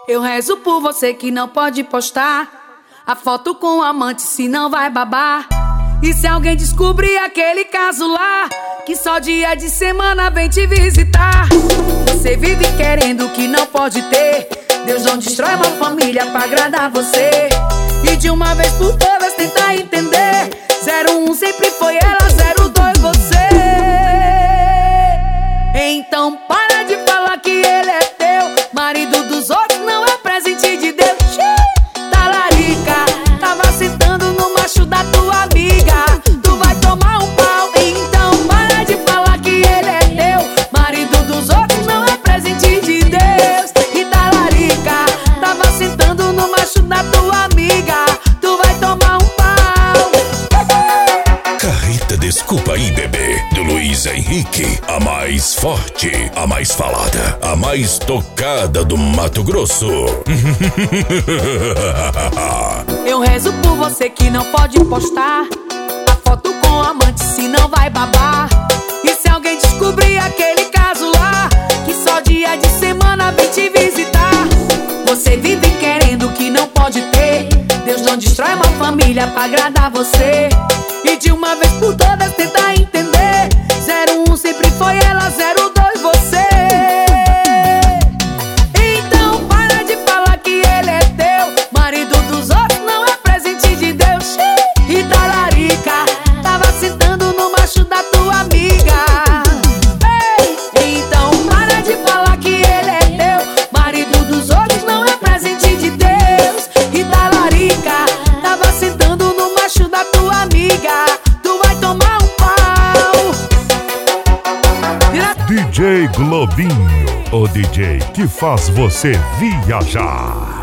Eu rezo por você que não pode postar a foto com o amante, senão vai babar. E se alguém descobrir aquele caso lá, que só dia de semana vem te visitar. Você vive querendo que não pode ter. Deus não destrói uma família pra agradar você. E de uma vez por todas tenta entender. 01 sempre foi ela, 02 você. Então para de falar que ele é teu. Marido dos outros não é presente de Deus. Talarica, tava sentando no macho da tua amiga. Tu vai tomar um pau. Então para de falar que ele é teu. Marido dos outros não é presente de Deus. E talarica, tava sentando no macho da tua amiga. Tu vai tomar um pau. Carreta Desculpa Aí Bebê, do Luiz Henrique. A mais forte, a mais falada, a mais tocada do Mato Grosso. Eu rezo por você que não pode postar a foto com o amante, senão vai babar. E se alguém descobrir aquele caso lá, que só dia de semana vem te visitar. Você vive querendo que não pode ter. Deus não destrói uma família pra agradar você. E de uma vez por todas tenta entender. 01 sempre foi ela, 02 você. Então para de falar que ele é teu. Marido dos outros não é presente de Deus. E talarica, tava sentando no macho da tua amiga. Ei, então para de falar que ele é teu. Marido dos outros não é presente de Deus. E talarica, tava sentando no macho da tua amiga. Tu vai tomar um pau. DJ Globinho, o DJ que faz você viajar.